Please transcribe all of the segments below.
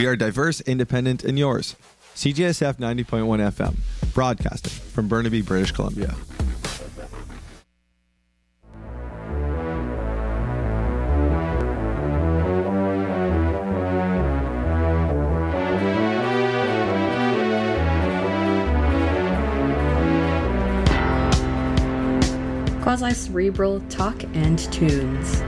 We are diverse, independent, and yours. CJSF 90.1 FM, broadcasting from Burnaby, British Columbia. Quasi-cerebral talk and tunes.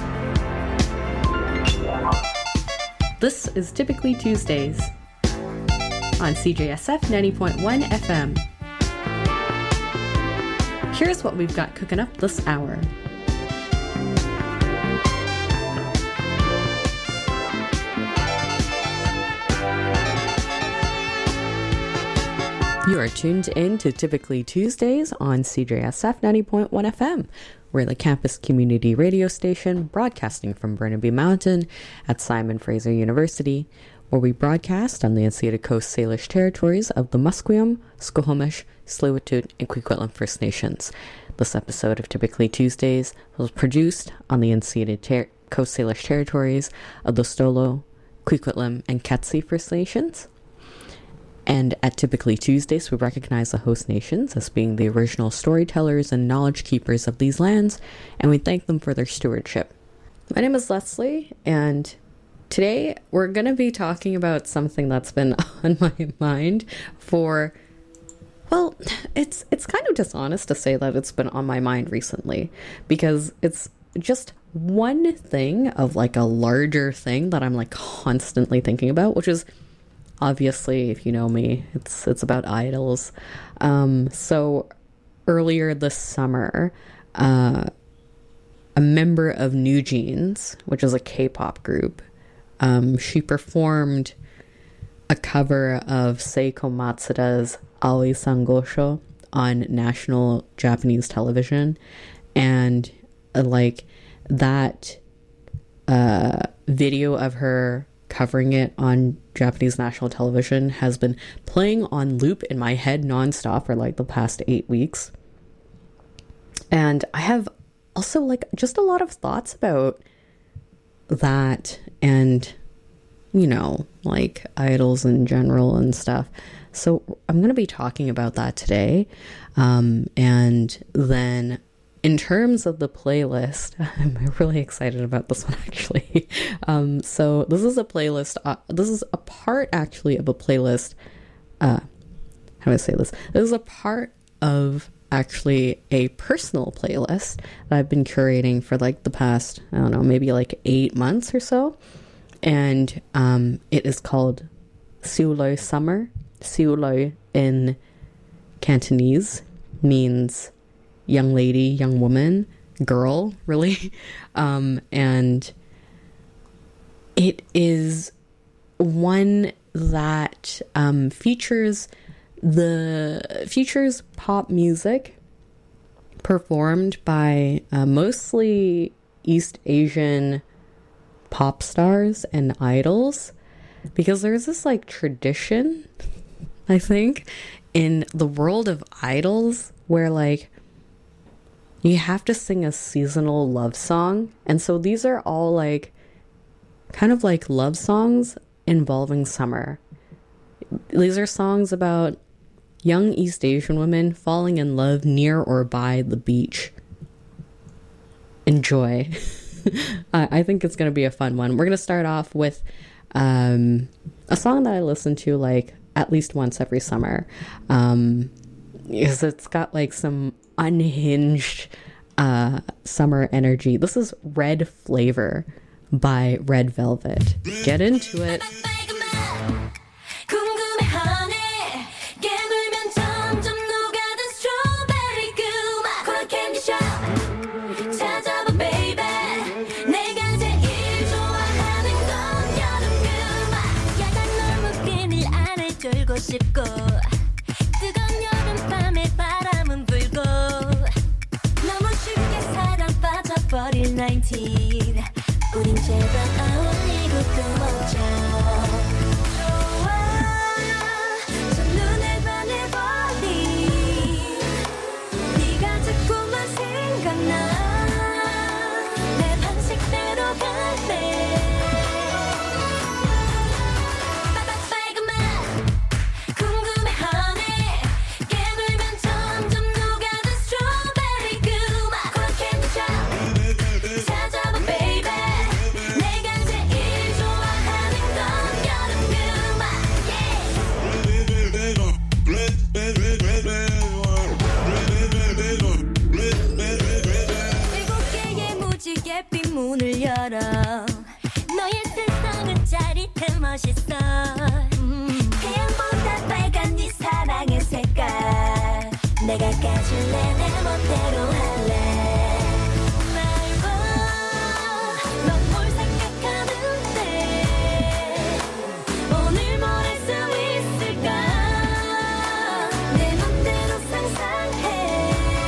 This is Typically Tuesdays on CJSF 90.1 FM. Here's what we've got cooking up this hour. You are tuned in to Typically Tuesdays on CJSF 90.1 FM. We're the campus community radio station broadcasting from Burnaby Mountain at Simon Fraser University, where we broadcast on the unceded Coast Salish territories of the Musqueam, Squamish, Tsleil-Waututh, and Coquitlam First Nations. This episode of Typically Tuesdays was produced on the unceded Coast Salish territories of the Stolo, Coquitlam, and Katzie First Nations. And at Typically Tuesdays, we recognize the host nations as being the original storytellers and knowledge keepers of these lands, and we thank them for their stewardship. My name is Leslie, and today we're going to be talking about something that's been on my mind for, well, it's kind of dishonest to say that it's been on my mind recently, because it's just one thing of like a larger thing that I'm like constantly thinking about, which is obviously, if you know me, it's about idols. So earlier this summer, a member of New Jeans, which is a K-pop group, she performed a cover of Seiko Matsuda's Aoi Sangosho on national Japanese television, and like that video of her covering it on Japanese national television has been playing on loop in my head nonstop for like the past 8 weeks. And I have also like just a lot of thoughts about that and, you know, like idols in general and stuff. So I'm going to be talking about that today. And then in terms of the playlist, I'm really excited about this one actually. So this is a playlist, this is a part actually of a playlist, how do I say this? This is a part of actually a personal playlist that I've been curating for like the past, I don't know, maybe like 8 months or so. And it is called Siuloi Summer. Siuloi in Cantonese means young lady, young woman, girl, really. And it is one that features pop music performed by mostly East Asian pop stars and idols, because there's this like tradition, I think, in the world of idols where like you have to sing a seasonal love song. And so these are all like kind of like love songs involving summer. These are songs about young East Asian women falling in love near or by the beach. Enjoy. I think it's going to be a fun one. We're going to start off with a song that I listen to like at least once every summer. Because it's got like some unhinged summer energy. This is Red Flavor by Red Velvet. Get into it. 버릴 19 우린 제발 어울리고 끊어져 좋아 첫눈에 반해버린 네가 자꾸만 생각나 내 방식대로 갈래 멋있어 태양보다 빨간 네 사랑의 색깔 내가 까줄래 내 멋대로 할래 날 봐 넌 뭘 생각하는데 오늘 뭘 할 수 있을까 내 맘대로 상상해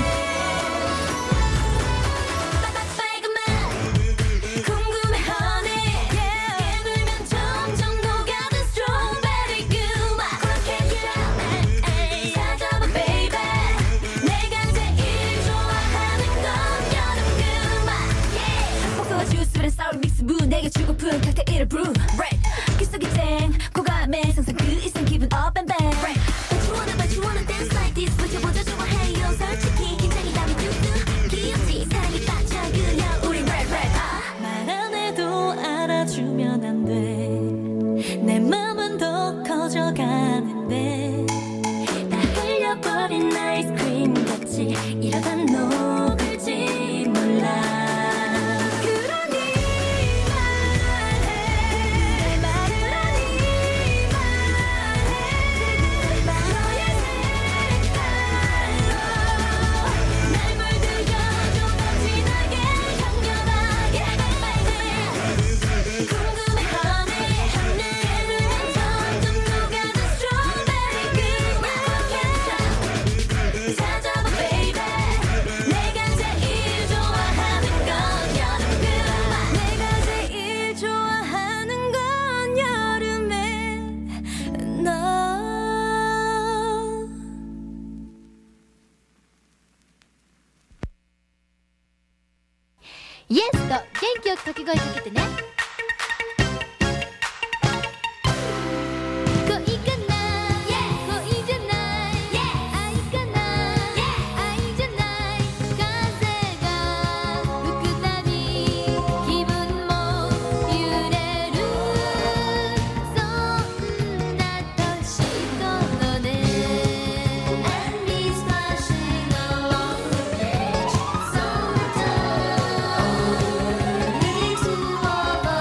빨간맛 궁금해하네 깨물면 점점 녹아든 스트로베리 그 그렇게 찾아봐 baby 내가 제일 좋아하는 건 여름 그맛 복숭아 주스랑 사우리 믹스 부 내게 주고픈 칵테일을 brew red 귓속이 쨍 고감에 상상 그 이상 기분 up and back red but you wanna dance like this 버텨보자 좋아해요 솔직히 긴장이라면 뚝뚝 귀엽지 사랑에 빠져 그냥 우리 red 말 안 해도 알아주면 안 돼 내 맘은 더 커져가는데 다 흘려버린 아이스크림 같이 이러다 녹을지 몰라 그러니 말해 말을 하니 말해 너의 색깔로 날 물들여줘 더 진하게 강렬하게 궁금해하네 깨물면 점점 녹아든 스트로베리 그 맛 찾아봐 baby 내가 제일 좋아하는 건 여름 그 맛 내가 제일 좋아하는 건 여름의 너 イエスと元気よく掛け声かけてね恋かな恋じゃない愛かな愛じゃない風が吹くたび気分も揺れるそんな年頃ね And he's flashing along the edge so dark Only two of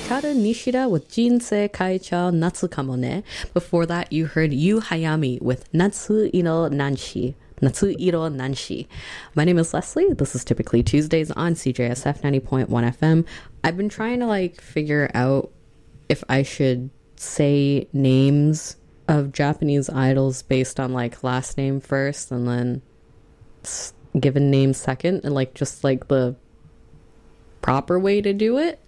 Hikaru Nishida with Jinsei Kaicha Natsu Kamone. Before that, you heard Yu Hayami with Natsu Iro Nanshi. Natsu Iro Nanshi. My name is Leslie. This is Typically Tuesdays on CJSF 90.1 FM. I've been trying to figure out if I should say names of Japanese idols based on last name first and then given name second, and just the proper way to do it.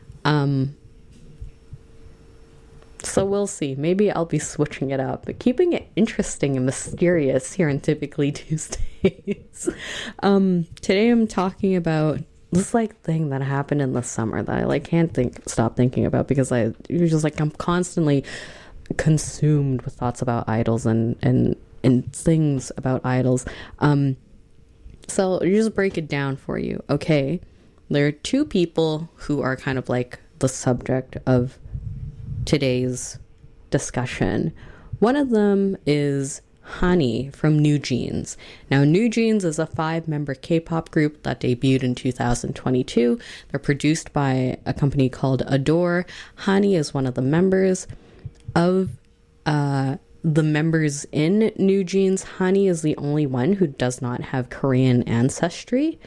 So we'll see. Maybe I'll be switching it up, but keeping it interesting and mysterious here on Typically Tuesdays. Today I'm talking about this thing that happened in the summer that I can't stop thinking about, because I'm constantly consumed with thoughts about idols and things about idols. So just break it down for you. Okay, there are two people who are kind of the subject of today's discussion. One of them is Hani from New Jeans. Now, New Jeans is a 5-member K-pop group that debuted in 2022. They're produced by a company called Adore. Hani is one of the members. Of the members in New Jeans, Hani is the only one who does not have Korean ancestry.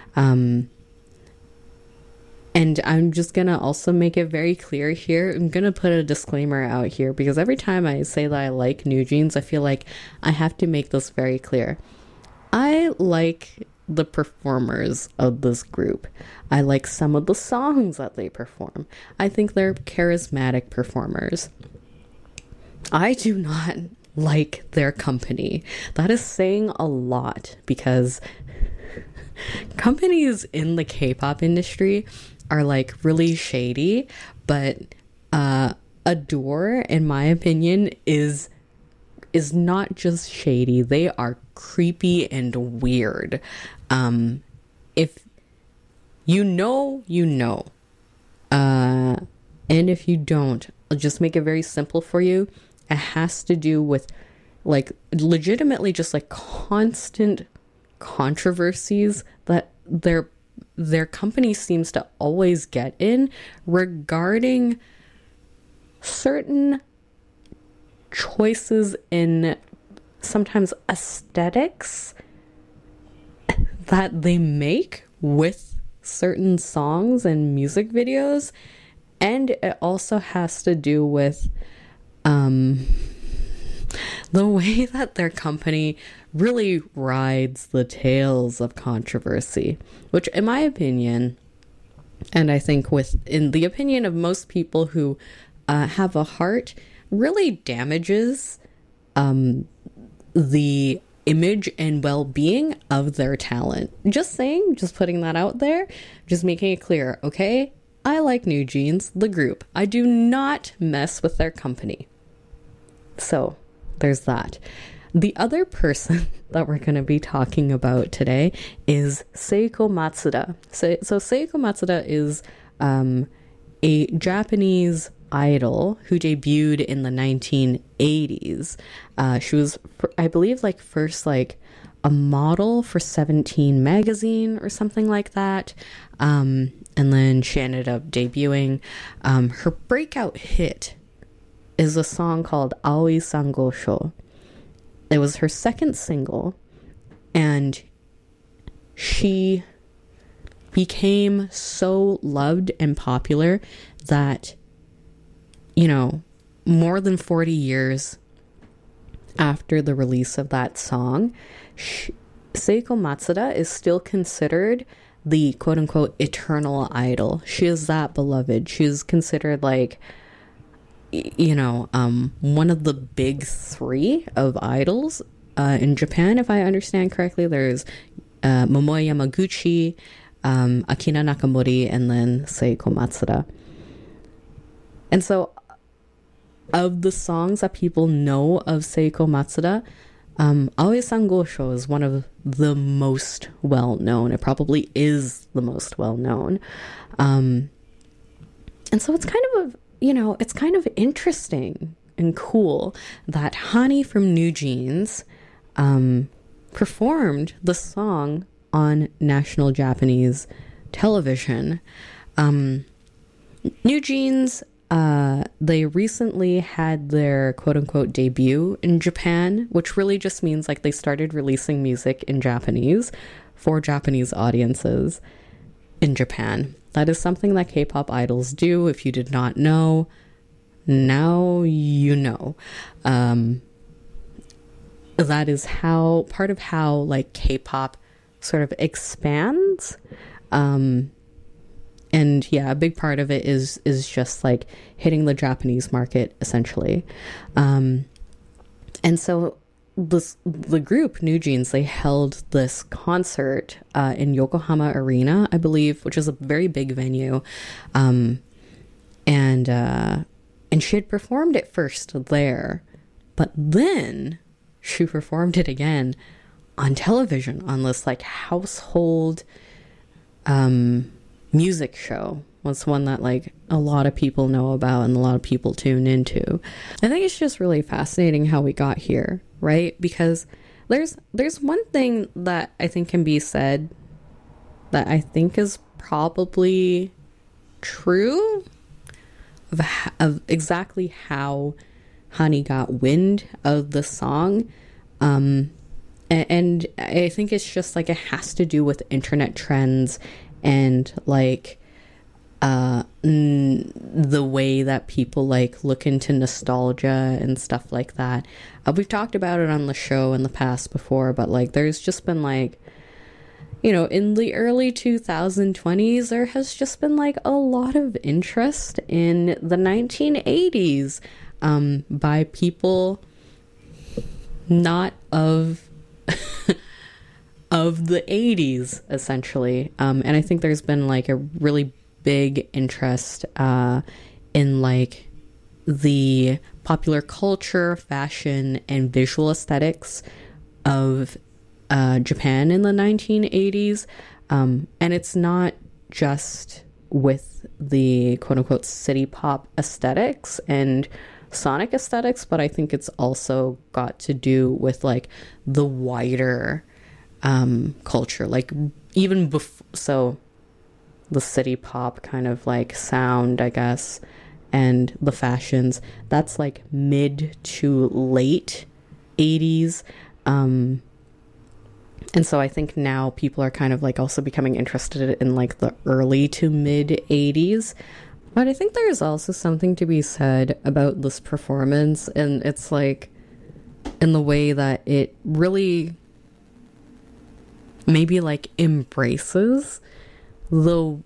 And I'm just going to also make it very clear here. I'm going to put a disclaimer out here, because every time I say that I like New Jeans, I feel like I have to make this very clear. I like the performers of this group. I like some of the songs that they perform. I think they're charismatic performers. I do not like their company. That is saying a lot, because companies in the K-pop industry are really shady, but Adore, in my opinion, is not just shady. They are creepy and weird. If you know, you know. And if you don't, I'll just make it very simple for you. It has to do with legitimately just constant controversies that their company seems to always get in regarding certain choices in sometimes aesthetics that they make with certain songs and music videos. And it also has to do with the way that their company really rides the tails of controversy, which in my opinion, and I think in the opinion of most people who have a heart, really damages the image and well-being of their talent. Just saying, just putting that out there, just making it clear, okay? I like New Jeans, the group. I do not mess with their company. So there's that. The other person that we're going to be talking about today is Seiko Matsuda. So Seiko Matsuda is a Japanese idol who debuted in the 1980s. She was, I believe, first a model for 17 magazine or something like that. And then she ended up debuting. Her breakout hit is a song called Aoi Sangosho. It was her second single, and she became so loved and popular that, more than 40 years after the release of that song, Seiko Matsuda is still considered the quote-unquote eternal idol. She is that beloved. She's considered one of the big three of idols in Japan, if I understand correctly. There's Momoe Yamaguchi, Akina Nakamori, and then Seiko Matsuda. And so, of the songs that people know of Seiko Matsuda, Aoi Sangosho is one of the most well-known. It probably is the most well-known. And so it's kind of it's kind of interesting and cool that Hani from New Jeans performed the song on national Japanese television. New Jeans, they recently had their quote-unquote debut in Japan, which really just means like they started releasing music in Japanese for Japanese audiences in Japan. That is something that K-pop idols do. If you did not know, now you know. That is how part of how like K-pop sort of expands. And yeah, a big part of it is just like hitting the Japanese market essentially. And so the group New Jeans, they held this concert in Yokohama Arena, I believe, which is a very big venue. And she had performed it first there, but then she performed it again on television on this like household music show. Was one that like a lot of people know about and a lot of people tune into. I think it's just really fascinating how we got here, right? Because there's one thing that I think can be said that I think is probably true of exactly how Honey got wind of the song. And I think it's just like it has to do with internet trends and like the way that people like look into nostalgia and stuff like that. We've talked about it on the show in the past before, but like there's just been like, you know, in the early 2020s, there has just been like a lot of interest in the 1980s by people not of of the 80s essentially. And I think there's been like a really big interest in like the popular culture, fashion, and visual aesthetics of Japan in the 1980s. And it's not just with the quote-unquote city pop aesthetics and sonic aesthetics, but I think it's also got to do with like the wider culture, like even before, so the city pop kind of like sound, I guess, and the fashions, that's like mid to late 80s. And so I think now people are kind of like also becoming interested in like the early to mid 80s. But I think there's also something to be said about this performance, and it's like in the way that it really maybe like embraces the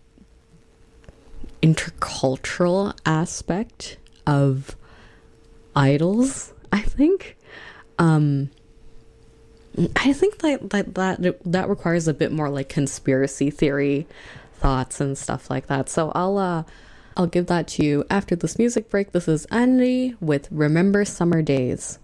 intercultural aspect of idols, I think. I think that requires a bit more like conspiracy theory thoughts and stuff like that. So I'll give that to you after this music break. This is Anri with Remember Summer Days.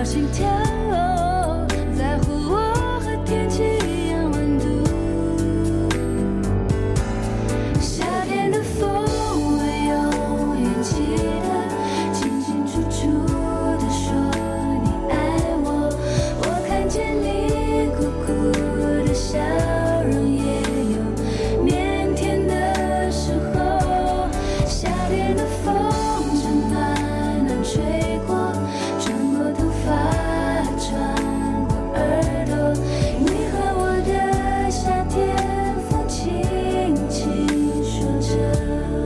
心跳，在乎我和天气一样温度。夏天的风会永远记得，清清楚楚地说你爱我。我看见你苦苦的笑容，也有腼腆的时候。夏天的风正暖暖吹过，穿过头发，穿过耳朵。你和我的夏天，风轻轻说着。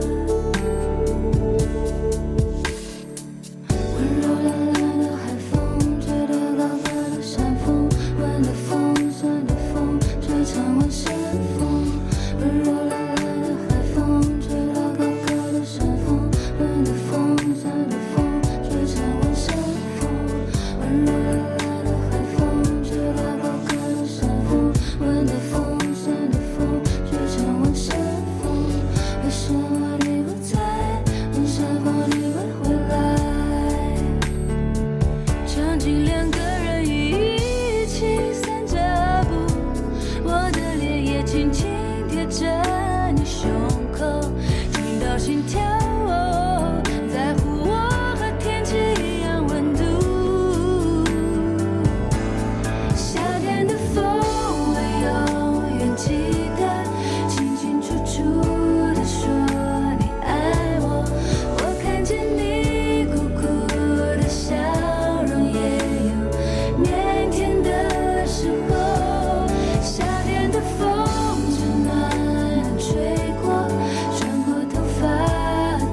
温柔懒懒的海风，吹得高高的山峰，闻得风酸的风，吹成纹身风。温柔懒懒的海风，吹得高高的山峰，闻得风酸的风，吹成纹身风。温柔懒懒的海风，吹得高高的山峰，闻得风酸的风，吹成纹身风。为什么你不在？为什么你会回来？场景两个人一起散着步，我的脸也轻轻贴着你胸口，听到心跳